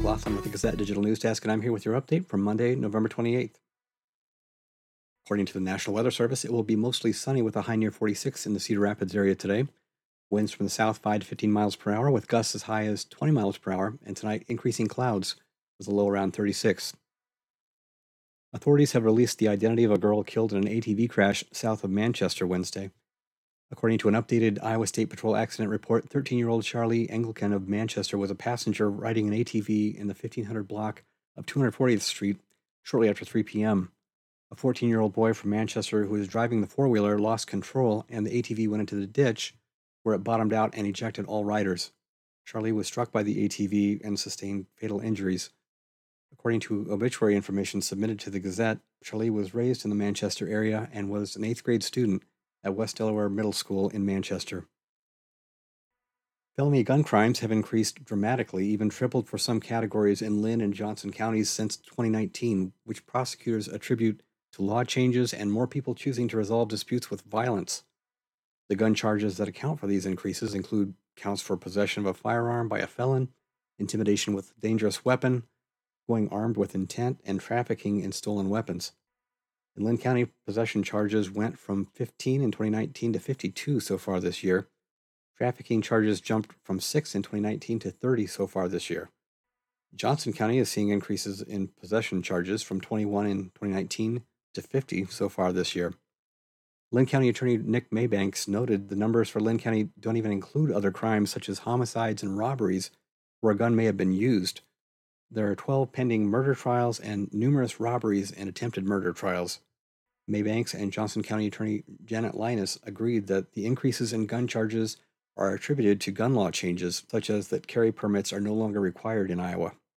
Laughlin with the Gazette Digital News Desk, and I'm here with your update for Monday, November 28th. According to the National Weather Service, it will be mostly sunny with a high near 46 in the Cedar Rapids area today. Winds from the south 5 to 15 miles per hour with gusts as high as 20 miles per hour, and tonight increasing clouds with a low around 36. Authorities have released the identity of a girl killed in an ATV crash south of Manchester Wednesday. According to an updated Iowa State Patrol accident report, 13-year-old Charlie Engelken of Manchester was a passenger riding an ATV in the 1500 block of 240th Street shortly after 3 p.m. A 14-year-old boy from Manchester who was driving the four-wheeler lost control and the ATV went into the ditch where it bottomed out and ejected all riders. Charlie was struck by the ATV and sustained fatal injuries. According to obituary information submitted to the Gazette, Charlie was raised in the Manchester area and was an 8th grade student at West Delaware Middle School in Manchester. Felony gun crimes have increased dramatically, even tripled for some categories in Lynn and Johnson counties since 2019, which prosecutors attribute to law changes and more people choosing to resolve disputes with violence. The gun charges that account for these increases include counts for possession of a firearm by a felon, intimidation with a dangerous weapon, going armed with intent, and trafficking in stolen weapons. In Lynn County, possession charges went from 15 in 2019 to 52 so far this year. Trafficking charges jumped from 6 in 2019 to 30 so far this year. Johnson County is seeing increases in possession charges from 21 in 2019 to 50 so far this year. Lynn County Attorney Nick Maybanks noted the numbers for Lynn County don't even include other crimes such as homicides and robberies where a gun may have been used. There are 12 pending murder trials and numerous robberies and attempted murder trials. Maybanks and Johnson County Attorney Janet Linus agreed that the increases in gun charges are attributed to gun law changes, such as that carry permits are no longer required in Iowa.